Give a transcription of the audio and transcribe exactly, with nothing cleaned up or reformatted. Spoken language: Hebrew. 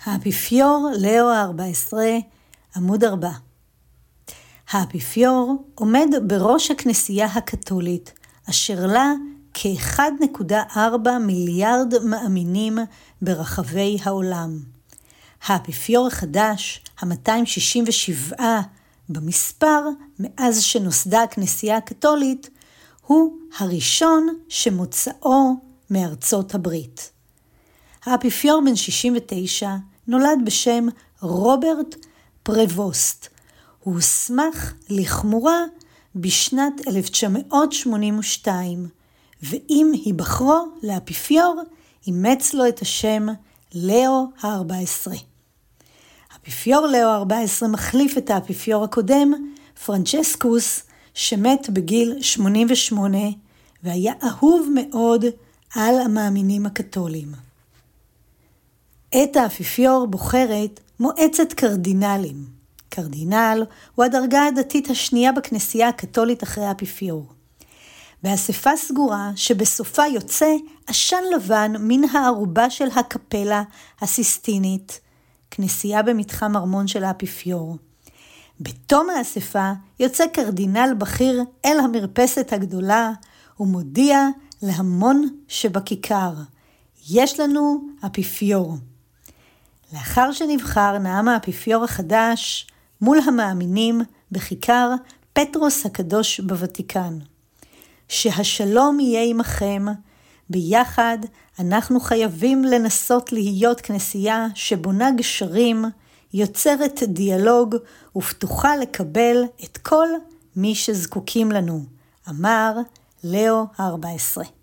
האפיפיור לאו ה-ארבע עשרה, עמוד ארבע. האפיפיור עומד בראש הכנסייה הקתולית, אשר לה כ-אחד נקודה ארבע מיליארד מאמינים ברחבי העולם. האפיפיור החדש, ה-מאתיים שישים ושבע במספר מאז שנוסדה הכנסייה הקתולית, הוא הראשון שמוצאו מארצות הברית. האפיפיור בן שישים ותשע נולד בשם רוברט פרבוסט. הוא הוסמך לכמורה בשנת אלף תשע מאות שמונים ושתיים, ועם היבחרו לאפיפיור אימץ לו את השם לאו ה-ארבע עשרה. האפיפיור לאו ה-ארבע עשרה מחליף את האפיפיור הקודם, פרנצ'סקוס, שמת בגיל שמונים ושמונה, והיה אהוב מאוד על המאמינים הקתולים. את האפיפיור בוחרת מועצת קרדינלים. קרדינל הוא הדרגה הדתית השנייה בכנסייה הקתולית אחרי האפיפיור. באספה סגורה שבסופה יוצא עשן לבן מן הערובה של הקפלה הסיסטינית, כנסייה במתחם ארמון של האפיפיור. בתום האספה יוצא קרדינל בכיר אל המרפסת הגדולה ומודיע להמון שבכיכר, יש לנו אפיפיור. לאחר שנבחר נאם האפיפיור החדש מול המאמינים בכיכר פטרוס הקדוש בוותיקן. שהשלום יהיה עמכם, ביחד אנחנו חייבים לנסות להיות כנסייה שבונה גשרים, יוצרת דיאלוג ופתוחה לקבל את כל מי שזקוקים לנו, אמר לאו ה-ארבע עשרה.